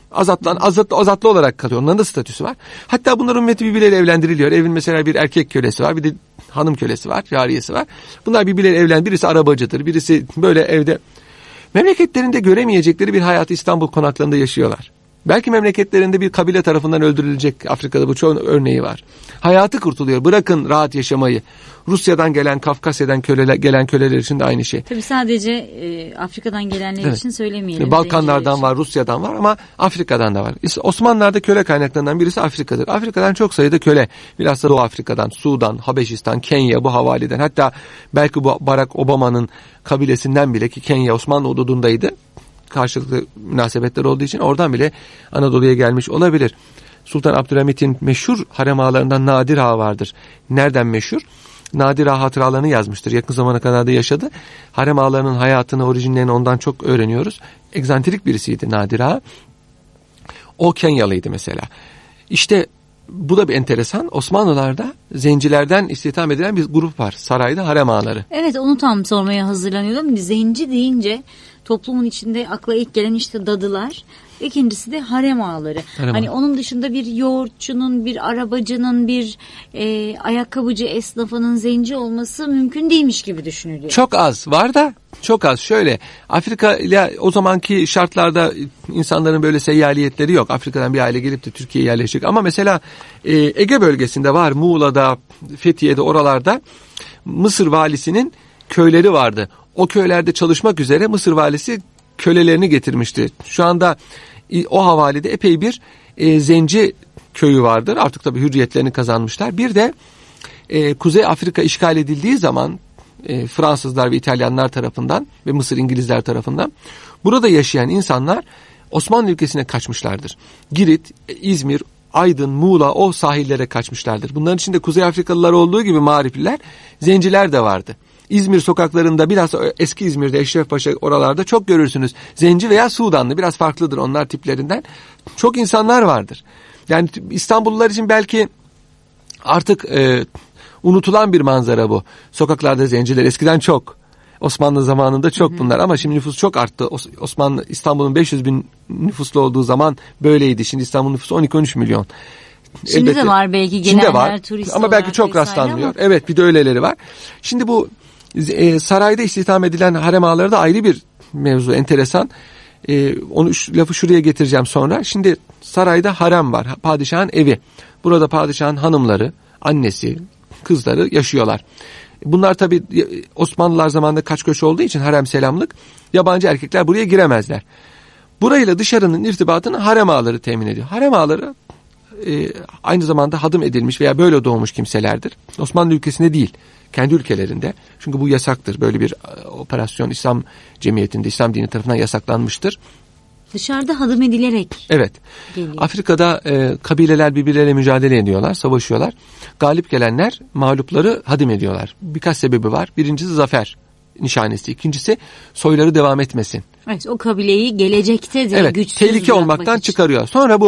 Speaker 2: Azatlı olarak kalıyor. Onların da statüsü var. Hatta bunların ümmeti birbirleriyle evlendiriliyor. Evin mesela bir erkek kölesi var, bir de hanım kölesi var, cariyesi var. Bunlar birbirleriyle evlen. Birisi arabacıdır, birisi böyle evde. Memleketlerinde göremeyecekleri bir hayatı İstanbul konaklarında yaşıyorlar. Belki memleketlerinde bir kabile tarafından öldürülecek, Afrika'da bu çoğu örneği var. Hayatı kurtuluyor. Bırakın rahat yaşamayı. Rusya'dan gelen, Kafkasya'dan gelen köleler için de aynı şey.
Speaker 1: Tabii sadece Afrika'dan gelenler için söylemeyelim.
Speaker 2: Balkanlardan var, Rusya'dan var ama Afrika'dan da var. Osmanlılar'da köle kaynaklarından birisi Afrika'dır. Afrika'dan çok sayıda köle. Bilhassa Doğu Afrika'dan, Sudan, Habeşistan, Kenya bu havaliden. Hatta belki bu Barack Obama'nın kabilesinden bile, ki Kenya Osmanlı hududundaydı. Karşılıklı münasebetler olduğu için oradan bile Anadolu'ya gelmiş olabilir. Sultan Abdülhamit'in meşhur harem ağalarından Nadir Ağa vardır. Nereden meşhur? Nadir Ağa hatıralarını yazmıştır. Yakın zamana kadar da yaşadı. Harem ağalarının hayatını, orijinlerini ondan çok öğreniyoruz. Egzantrik birisiydi Nadir Ağa. O Kenyalıydı mesela. İşte bu da bir enteresan. Osmanlılar'da zencilerden istihdam edilen bir grup var. Sarayda harem ağaları.
Speaker 1: Evet, onu tam sormaya hazırlanıyordum. Zenci deyince toplumun içinde akla ilk gelen işte dadılar. İkincisi de harem ağaları. Hani onun dışında bir yoğurtçunun, bir arabacının, bir ayakkabıcı esnafının zenci olması mümkün değilmiş gibi düşünülüyor.
Speaker 2: Çok az var da çok az. Şöyle, Afrika ile o zamanki şartlarda insanların böyle seyyaliyetleri yok. Afrika'dan bir aile gelip de Türkiye'ye yerleşecek. Ama mesela Ege bölgesinde var. Muğla'da, Fethiye'de, oralarda Mısır valisinin köyleri vardı. O köylerde çalışmak üzere Mısır valisi kölelerini getirmişti. Şu anda o havalide epey bir zenci köyü vardır. Artık tabii hürriyetlerini kazanmışlar. Bir de Kuzey Afrika işgal edildiği zaman Fransızlar ve İtalyanlar tarafından ve Mısır İngilizler tarafından burada yaşayan insanlar Osmanlı ülkesine kaçmışlardır. Girit, İzmir, Aydın, Muğla, o sahillere kaçmışlardır. Bunların içinde Kuzey Afrikalılar olduğu gibi mağripliler, zenciler de vardı. İzmir sokaklarında, biraz eski İzmir'de, Eşrefpaşa oralarda çok görürsünüz. Zenci veya Sudanlı, biraz farklıdır onlar tiplerinden. Çok insanlar vardır. Yani İstanbullular için belki artık unutulan bir manzara bu. Sokaklarda zenciler eskiden çok. Osmanlı zamanında çok bunlar ama şimdi nüfus çok arttı. Osmanlı, İstanbul'un 500 bin nüfuslu olduğu zaman böyleydi. Şimdi İstanbul nüfusu 12-13 milyon.
Speaker 1: Şimdi
Speaker 2: Elbette,
Speaker 1: de var belki gelenler, turist
Speaker 2: ama belki çok rastlanmıyor.
Speaker 1: Ama...
Speaker 2: Evet, bir de öyleleri var. Şimdi bu sarayda istihdam edilen harem ağaları da ayrı bir mevzu, enteresan. Lafı şuraya getireceğim sonra. Şimdi sarayda harem var. Padişahın evi. Burada padişahın hanımları, annesi, kızları yaşıyorlar. Bunlar tabii Osmanlılar zamanında kaç göç olduğu için harem selamlık, yabancı erkekler buraya giremezler. Burayla dışarının irtibatını harem ağaları temin ediyor. Harem ağaları aynı zamanda hadım edilmiş veya böyle doğmuş kimselerdir. Osmanlı ülkesinde değil, kendi ülkelerinde. Çünkü bu yasaktır. Böyle bir operasyon İslam cemiyetinde, İslam dini tarafından yasaklanmıştır.
Speaker 1: Dışarıda hadım edilerek.
Speaker 2: Evet.
Speaker 1: Geliyor.
Speaker 2: Afrika'da kabileler birbirleriyle mücadele ediyorlar, savaşıyorlar. Galip gelenler mağlupları hadım ediyorlar. Birkaç sebebi var. Birincisi zafer nişanesi. İkincisi soyları devam etmesin.
Speaker 1: Evet, o kabileyi gelecekte de güçsüz
Speaker 2: tehlike olmaktan çıkarıyor. Sonra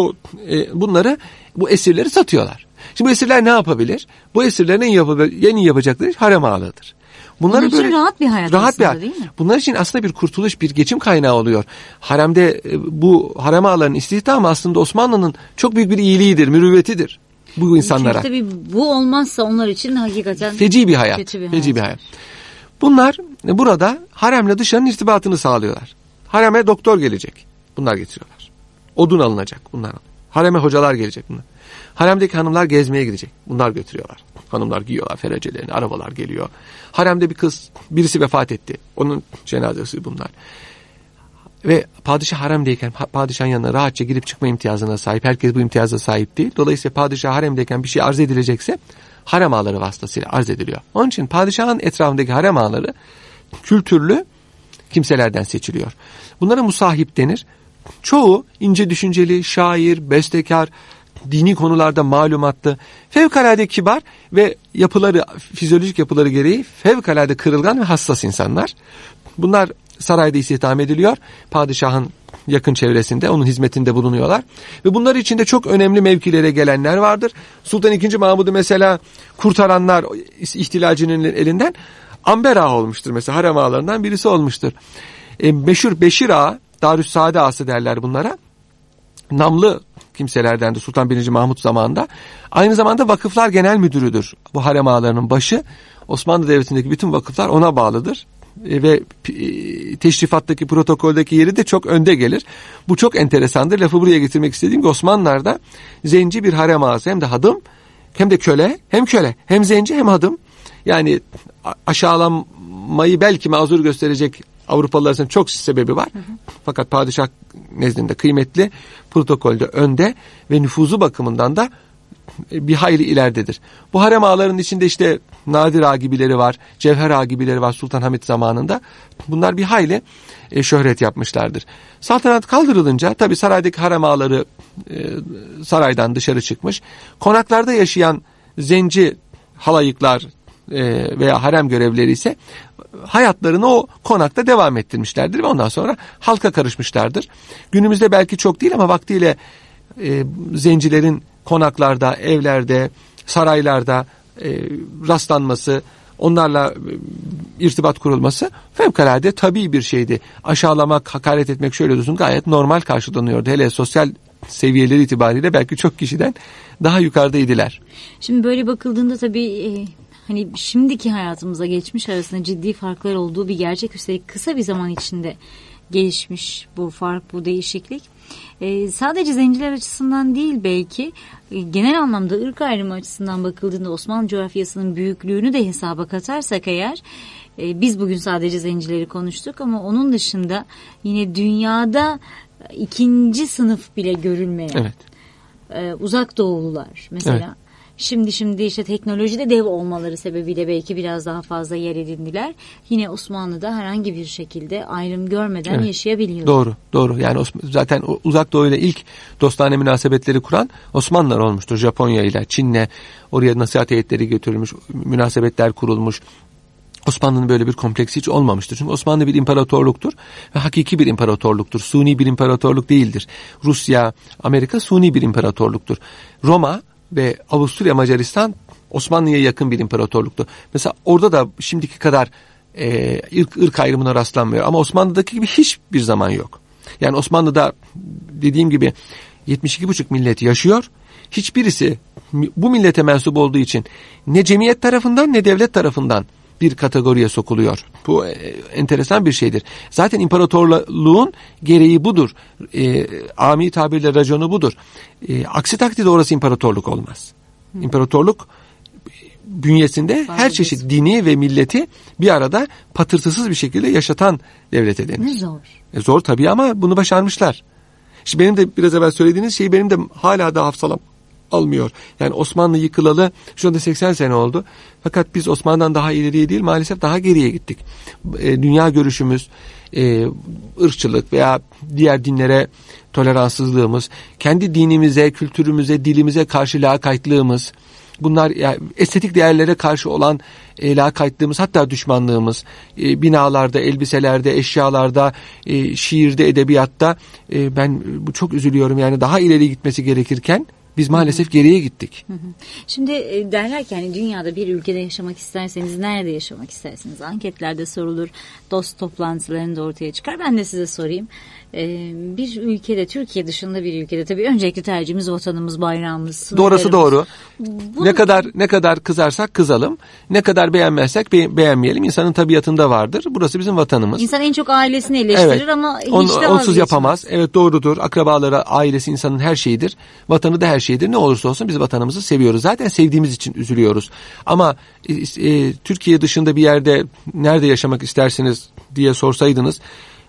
Speaker 2: bu esirleri satıyorlar. Şimdi bu esirler ne yapabilir? Bu esirlerin en iyi yapacakları harem ağalarıdır.
Speaker 1: Bunlar için böyle rahat bir hayat aslında, değil mi?
Speaker 2: Bunlar için aslında bir kurtuluş, bir geçim kaynağı oluyor. Haremde bu harem ağalarının istihdamı aslında Osmanlı'nın çok büyük bir iyiliğidir, mürüvvetidir bu insanlara.
Speaker 1: Çünkü tabii bu olmazsa onlar için hakikaten
Speaker 2: feci bir hayat. Feci bir hayat. Bunlar burada haremle dışarının irtibatını sağlıyorlar. Hareme doktor gelecek. Bunlar getiriyorlar. Odun alınacak. Bunlar. Hareme hocalar gelecek. Bunlar. Haremdeki hanımlar gezmeye gidecek. Bunlar götürüyorlar. Hanımlar giyiyorlar ferecelerini, arabalar geliyor. Haremde bir kız, birisi vefat etti. Onun cenazesi bunlar. Ve padişah haremdeyken padişahın yanına rahatça girip çıkma imtiyazına sahip. Herkes bu imtiyaza sahip değil. Dolayısıyla padişah haremdeyken bir şey arz edilecekse harem ağaları vasıtasıyla arz ediliyor. Onun için padişahın etrafındaki harem ağaları kültürlü kimselerden seçiliyor. Bunlara musahip denir. Çoğu ince düşünceli, şair, bestekar, dini konularda malumatlı, fevkalade kibar ve fizyolojik yapıları gereği fevkalade kırılgan ve hassas insanlar. Bunlar sarayda istihdam ediliyor. Padişahın yakın çevresinde, onun hizmetinde bulunuyorlar. Ve bunlar içinde çok önemli mevkilere gelenler vardır. Sultan II. Mahmud'u mesela kurtaranlar ihtilalcinin elinden Amber Ağa olmuştur mesela, harem ağalarından birisi olmuştur. Meşhur Beşir Ağa, Darüssaade Ağası derler bunlara. Namlı kimselerdendi Sultan I. Mahmud zamanında. Aynı zamanda Vakıflar Genel Müdürüdür. Bu harem ağalarının başı. Osmanlı Devleti'ndeki bütün vakıflar ona bağlıdır. Ve teşrifattaki, protokoldeki yeri de çok önde gelir. Bu çok enteresandır. Lafı buraya getirmek istediğim ki Osmanlılar'da zenci bir harem ağası, hem de hadım, hem de köle, hem zenci hem hadım. Yani aşağılamayı belki mazur gösterecek Avrupalılar için çok sebebi var. Fakat padişah nezdinde kıymetli, protokolde önde ve nüfuzu bakımından da bir hayli ileridedir. Bu harem ağalarının içinde işte Nadir Ağa gibileri var, Cevher Ağa gibileri var Sultan Hamid zamanında. Bunlar bir hayli şöhret yapmışlardır. Saltanat kaldırılınca tabi saraydaki harem ağaları saraydan dışarı çıkmış. Konaklarda yaşayan zenci halayıklar veya harem görevlileri ise hayatlarını o konakta devam ettirmişlerdir ve ondan sonra halka karışmışlardır. Günümüzde belki çok değil ama vaktiyle zencilerin konaklarda, evlerde, saraylarda rastlanması, onlarla irtibat kurulması fevkalade tabii bir şeydi. Aşağılamak, hakaret etmek şöyle dursun gayet normal karşılanıyordu. Hele sosyal seviyeleri itibariyle belki çok kişiden daha yukarıdaydılar.
Speaker 1: Şimdi böyle bakıldığında tabii hani şimdiki hayatımıza geçmiş arasında ciddi farklar olduğu bir gerçek. Üstelik kısa bir zaman içinde gelişmiş bu fark, bu değişiklik. Sadece zenciler açısından değil belki genel anlamda ırk ayrımı açısından bakıldığında Osmanlı coğrafyasının büyüklüğünü de hesaba katarsak eğer biz bugün sadece zencileri konuştuk ama onun dışında yine dünyada ikinci sınıf bile görülmeyen uzak doğulular mesela. Evet. Şimdi işte teknolojide dev olmaları sebebiyle belki biraz daha fazla yer edindiler. Yine Osmanlı'da herhangi bir şekilde ayrım görmeden yaşayabiliyor.
Speaker 2: Doğru. Yani zaten uzak doğuyla ilk dostane münasebetleri kuran Osmanlılar olmuştur. Japonya ile, Çin'le oraya nasihat heyetleri götürülmüş, münasebetler kurulmuş. Osmanlı'nın böyle bir kompleksi hiç olmamıştır. Çünkü Osmanlı bir imparatorluktur ve hakiki bir imparatorluktur. Suni bir imparatorluk değildir. Rusya, Amerika suni bir imparatorluktur. Roma ve Avusturya, Macaristan Osmanlı'ya yakın bir imparatorluktu. Mesela orada da şimdiki kadar ırk ayrımına rastlanmıyor. Ama Osmanlı'daki gibi hiçbir zaman yok. Yani Osmanlı'da dediğim gibi 72,5 millet yaşıyor. Hiçbirisi bu millete mensup olduğu için ne cemiyet tarafından ne devlet tarafından bir kategoriye sokuluyor. Bu enteresan bir şeydir. Zaten imparatorluğun gereği budur. Ami tabirle raconu budur. Aksi takdirde orası imparatorluk olmaz. İmparatorluk bünyesinde her çeşit dini ve milleti bir arada patırtısız bir şekilde yaşatan devlete denir.
Speaker 1: Ne zor.
Speaker 2: Zor tabii ama bunu başarmışlar. Şimdi benim de biraz evvel söylediğiniz şey benim de hala da hafsalam almıyor. Yani Osmanlı yıkılalı şu anda 80 sene oldu. Fakat biz Osmanlı'dan daha ileriye değil maalesef daha geriye gittik. Dünya görüşümüz, ırkçılık veya diğer dinlere toleranssızlığımız, kendi dinimize, kültürümüze, dilimize karşı lakaytlığımız, bunlar yani estetik değerlere karşı olan lakaytlığımız, hatta düşmanlığımız, binalarda, elbiselerde, eşyalarda, şiirde, edebiyatta ben çok üzülüyorum. Yani daha ileri gitmesi gerekirken biz maalesef geriye gittik.
Speaker 1: Şimdi derler ki hani dünyada bir ülkede yaşamak isterseniz nerede yaşamak istersiniz? Anketlerde sorulur, dost toplantılarında ortaya çıkar. Ben de size sorayım. Bir ülkede, Türkiye dışında bir ülkede tabii öncelikli tercihimiz vatanımız, bayrağımız.
Speaker 2: Doğrusu doğru. Ne kadar kızarsak kızalım, ne kadar beğenmezsek beğenmeyelim. İnsanın tabiatında vardır. Burası bizim vatanımız.
Speaker 1: İnsan en çok ailesini eleştirir ama hiç de
Speaker 2: onsuz yapamaz. Evet, doğrudur. Akrabaları, ailesi insanın her şeyidir. Vatanı da her şeydir. Ne olursa olsun biz vatanımızı seviyoruz. Zaten sevdiğimiz için üzülüyoruz. Ama Türkiye dışında bir yerde nerede yaşamak istersiniz diye sorsaydınız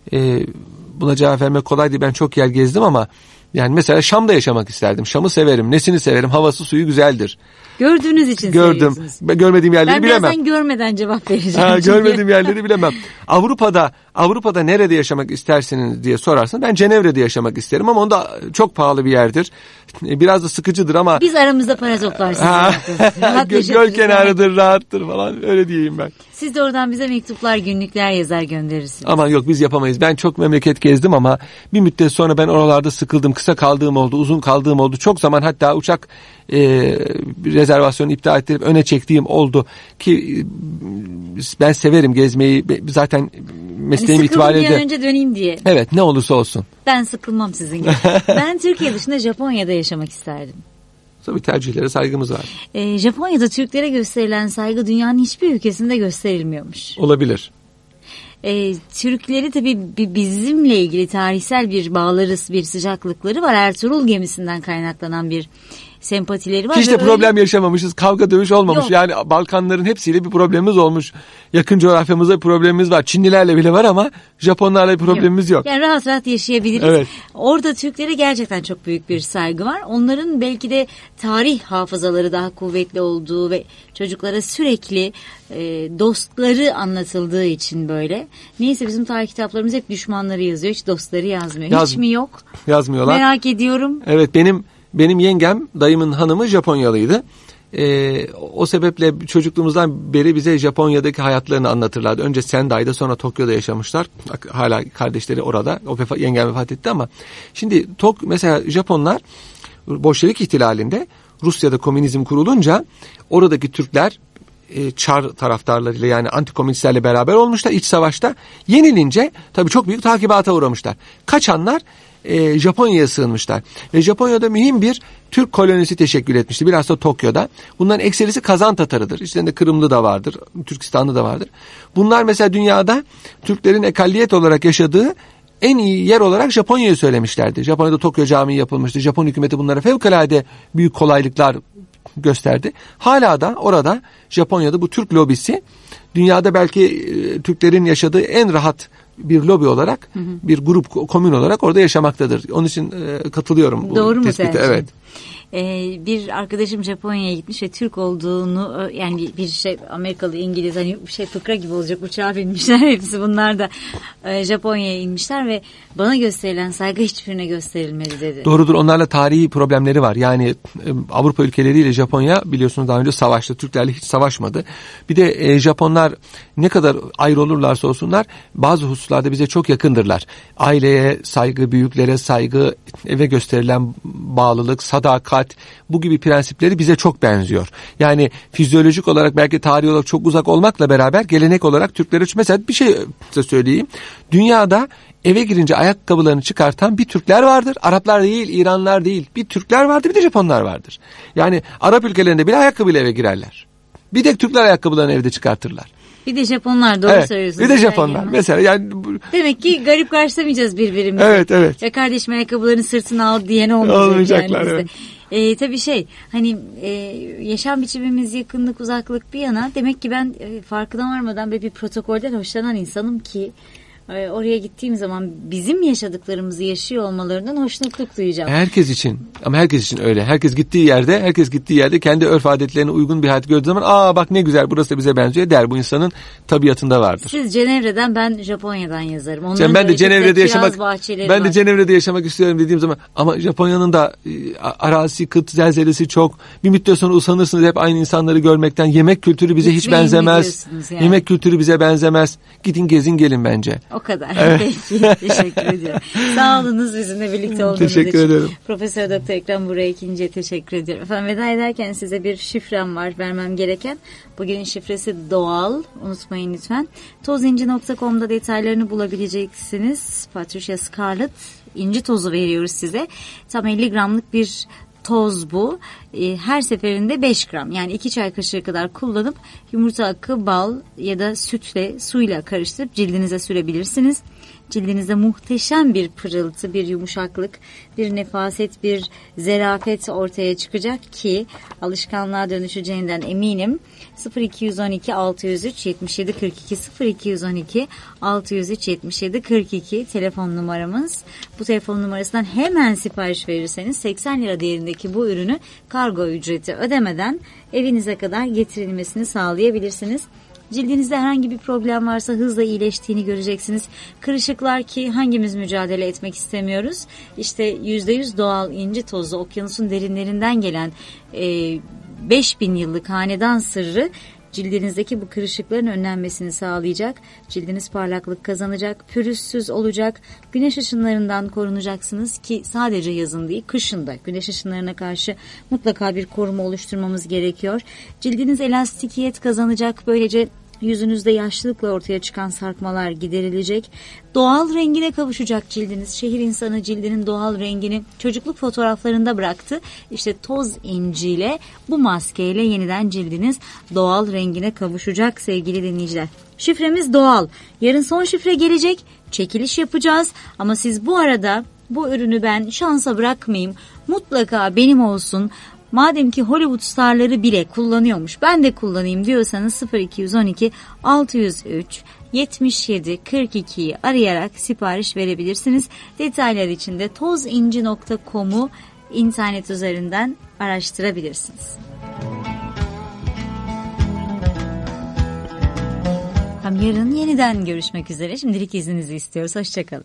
Speaker 2: buna cevap vermek kolaydı. Ben çok yer gezdim ama yani mesela Şam'da yaşamak isterdim. Şam'ı severim. Nesini severim? Havası, suyu güzeldir.
Speaker 1: Gördüğünüz için
Speaker 2: gördüm. Ben görmediğim yerleri bilemem.
Speaker 1: Ben birazdan görmeden cevap vereceğim.
Speaker 2: Görmediğim yerleri bilemem. Avrupa'da nerede yaşamak istersiniz diye sorarsın. Ben Cenevre'de yaşamak isterim ama onda çok pahalı bir yerdir. Biraz da sıkıcıdır ama.
Speaker 1: Biz aramızda para toplarsınız.
Speaker 2: Göl kenarıdır, rahattır falan. Öyle diyeyim ben.
Speaker 1: Siz de oradan bize mektuplar, günlükler yazar gönderirsiniz.
Speaker 2: Aman yok, biz yapamayız. Ben çok memleket gezdim ama bir müddet sonra ben oralarda sıkıldım. Kısa kaldığım oldu, uzun kaldığım oldu. Çok zaman hatta uçak rezervasyonu iptal ettirip öne çektiğim oldu ki ben severim gezmeyi. Zaten mesleğim itibariyle de.
Speaker 1: Sıkıldım bir an önce döneyim diye.
Speaker 2: Evet, ne olursa olsun.
Speaker 1: Ben sıkılmam sizin gibi. Ben Türkiye dışında Japonya'da yaşamak isterdim.
Speaker 2: Tabii tercihlere saygımız var.
Speaker 1: Japonya'da Türklere gösterilen saygı dünyanın hiçbir ülkesinde gösterilmiyormuş.
Speaker 2: Olabilir.
Speaker 1: Türkleri tabii bizimle ilgili tarihsel bir bağları, bir sıcaklıkları var. Ertuğrul gemisinden kaynaklanan bir sempatileri var.
Speaker 2: Hiç de problem yaşamamışız. Kavga dövüş olmamış. Yok. Yani Balkanların hepsiyle bir problemimiz olmuş. Yakın coğrafyamızda bir problemimiz var. Çinlilerle bile var ama Japonlarla bir problemimiz yok.
Speaker 1: Yani rahat rahat yaşayabiliriz. Evet. Orada Türklere gerçekten çok büyük bir saygı var. Onların belki de tarih hafızaları daha kuvvetli olduğu ve çocuklara sürekli dostları anlatıldığı için böyle. Neyse bizim tarih kitaplarımız hep düşmanları yazıyor. Hiç dostları yazmıyor. Hiç mi yok?
Speaker 2: Yazmıyorlar.
Speaker 1: Merak ediyorum.
Speaker 2: Evet, benim yengem, dayımın hanımı Japonyalıydı. O sebeple çocukluğumuzdan beri bize Japonya'daki hayatlarını anlatırlardı. Önce Sendai'de, sonra Tokyo'da yaşamışlar. Hala kardeşleri orada. Yengem vefat etti ama. Şimdi mesela Japonlar Bolşevik ihtilalinde, Rusya'da komünizm kurulunca oradaki Türkler Çar taraftarlarıyla yani antikomünistlerle beraber olmuşlar iç savaşta. Yenilince tabii çok büyük takibata uğramışlar. Kaçanlar Japonya'ya sığınmışlar. Ve Japonya'da mühim bir Türk kolonisi teşekkül etmişti. Bilhassa Tokyo'da. Bunların ekserisi Kazan Tatarıdır. İçlerinde Kırımlı da vardır. Türkistanlı da vardır. Bunlar mesela dünyada Türklerin ekalliyet olarak yaşadığı en iyi yer olarak Japonya'yı söylemişlerdi. Japonya'da Tokyo Camii yapılmıştı. Japon hükümeti bunlara fevkalade büyük kolaylıklar gösterdi. Hala da orada Japonya'da bu Türk lobisi dünyada belki Türklerin yaşadığı en rahat bir lobi olarak, bir grup, komün olarak orada yaşamaktadır. Onun için katılıyorum bu
Speaker 1: Doğru
Speaker 2: tespite.
Speaker 1: Doğru mu
Speaker 2: Evet.
Speaker 1: Bir arkadaşım Japonya'ya gitmiş ve Türk olduğunu, yani bir Amerikalı, İngiliz, hani fıkra gibi olacak, uçağa binmişler hepsi, bunlar da Japonya'ya inmişler ve bana gösterilen saygı hiçbirine gösterilmedi dedi.
Speaker 2: Doğrudur, onlarla tarihi problemleri var. Yani Avrupa ülkeleriyle Japonya biliyorsunuz daha önce savaştı. Türklerle hiç savaşmadı. Bir de Japonlar ne kadar ayrı olurlarsa olsunlar bazı hususlarda bize çok yakındırlar. Aileye saygı, büyüklere saygı, eve gösterilen bağlılık, sadakat, bu gibi prensipleri bize çok benziyor. Yani fizyolojik olarak belki tarihi olarak çok uzak olmakla beraber gelenek olarak Türklere, mesela bir şey size söyleyeyim. Dünyada eve girince ayakkabılarını çıkartan bir Türkler vardır. Araplar değil, İranlılar değil. Bir Türkler vardır, bir de Japonlar vardır. Yani Arap ülkelerinde bile ayakkabıyla eve girerler. Bir de Türkler ayakkabılarını evde çıkartırlar.
Speaker 1: Bir de Japonlar, doğru söylüyorsunuz.
Speaker 2: Bir de Japonlar mesela. Yani
Speaker 1: demek ki garip karşılamayacağız birbirimizi.
Speaker 2: Evet.
Speaker 1: Ya kardeşim ayakkabılarını sırtına al diyen olmayacaklar yani bizde.
Speaker 2: Evet.
Speaker 1: Tabii hani yaşam biçimimiz, yakınlık, uzaklık bir yana, demek ki ben farkına varmadan bir protokolden hoşlanan insanım ki oraya gittiğim zaman bizim yaşadıklarımızı yaşıyor olmalarından hoşnutluk duyacağım.
Speaker 2: Herkes için, ama herkes için öyle. Herkes gittiği yerde kendi örf adetlerine uygun bir hayat gördüğü zaman bak ne güzel, burası da bize benziyor der. Bu insanın tabiatında vardır.
Speaker 1: Siz Cenevre'den, ben Japonya'dan yazarım.
Speaker 2: Ben de Cenevre'de yaşamak istiyorum dediğim zaman, ama Japonya'nın da arazisi, kıt, zelzelesi çok. Bir müddet sonra usanırsınız hep aynı insanları görmekten. Yemek kültürü bize hiç benzemez.
Speaker 1: Yani.
Speaker 2: Yemek kültürü bize benzemez. Gidin gezin gelin bence.
Speaker 1: O kadar. Evet. Peki. Teşekkür ediyorum. Sağ olunuz bizimle birlikte olduğunuz için.
Speaker 2: Teşekkür ederim.
Speaker 1: Profesör Doktor Ekrem Burak İkinci'ye teşekkür ediyorum. Efendim, veda ederken size bir şifrem var vermem gereken. Bugünün şifresi doğal. Unutmayın lütfen. Tozinci.com'da detaylarını bulabileceksiniz. Patricia Scarlett inci tozu veriyoruz size. Tam 50 gramlık bir toz bu. Her seferinde 5 gram, yani 2 çay kaşığı kadar kullanıp yumurta akı, bal ya da sütle, suyla karıştırıp cildinize sürebilirsiniz. Cildinizde muhteşem bir pırıltı, bir yumuşaklık, bir nefaset, bir zerafet ortaya çıkacak ki alışkanlığa dönüşeceğinden eminim. 0212 603 77 42 0212 603 77 42 telefon numaramız. Bu telefon numarasından hemen sipariş verirseniz 80 lira değerindeki bu ürünü kargo ücreti ödemeden evinize kadar getirilmesini sağlayabilirsiniz. Cildinizde herhangi bir problem varsa hızla iyileştiğini göreceksiniz. Kırışıklar, ki hangimiz mücadele etmek istemiyoruz. İşte %100 doğal inci tozu, okyanusun derinlerinden gelen 5000 yıllık hanedan sırrı cildinizdeki bu kırışıkların önlenmesini sağlayacak. Cildiniz parlaklık kazanacak, pürüzsüz olacak. Güneş ışınlarından korunacaksınız ki sadece yazın değil, kışın da güneş ışınlarına karşı mutlaka bir koruma oluşturmamız gerekiyor. Cildiniz elastikiyet kazanacak. Böylece yüzünüzde yaşlılıkla ortaya çıkan sarkmalar giderilecek. Doğal rengine kavuşacak cildiniz. Şehir insanı cildinin doğal rengini çocukluk fotoğraflarında bıraktı. İşte toz inciyle, bu maskeyle yeniden cildiniz doğal rengine kavuşacak sevgili dinleyiciler. Şifremiz doğal. Yarın son şifre gelecek. Çekiliş yapacağız. Ama siz bu arada bu ürünü ben şansa bırakmayayım, mutlaka benim olsun, madem ki Hollywood starları bile kullanıyormuş, ben de kullanayım diyorsanız 0212 603 77 42'yi arayarak sipariş verebilirsiniz. Detaylar için de tozinci.com'u internet üzerinden araştırabilirsiniz. Yarın yeniden görüşmek üzere. Şimdilik izninizi istiyoruz. Hoşçakalın.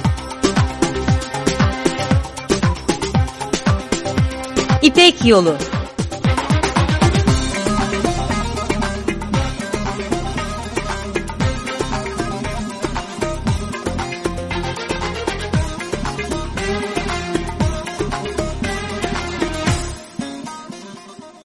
Speaker 1: İpek Yolu.